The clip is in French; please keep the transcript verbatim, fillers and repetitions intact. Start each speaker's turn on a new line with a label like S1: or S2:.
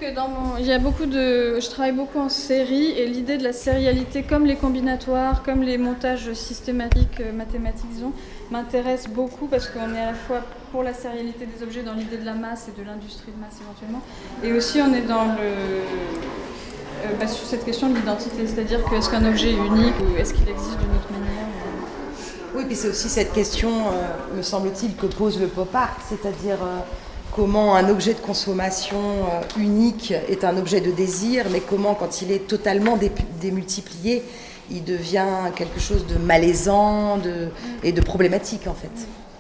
S1: que dans mon... il y a beaucoup de... je travaille beaucoup en série et l'idée de la sérialité, comme les combinatoires, comme les montages systématiques, euh, mathématiques, disons, m'intéresse beaucoup parce qu'on est à la fois pour la sérialité des objets dans l'idée de la masse et de l'industrie de masse éventuellement, et aussi on est dans le... Euh, bah, sur cette question de l'identité, c'est-à-dire que est-ce qu'un objet est unique ou est-ce qu'il existe d'une autre manière ou...
S2: Oui, puis c'est aussi cette question, euh, me semble-t-il, que pose le pop art, c'est-à-dire euh, comment un objet de consommation euh, unique est un objet de désir, mais comment, quand il est totalement dé- démultiplié, il devient quelque chose de malaisant de, et de problématique, en fait.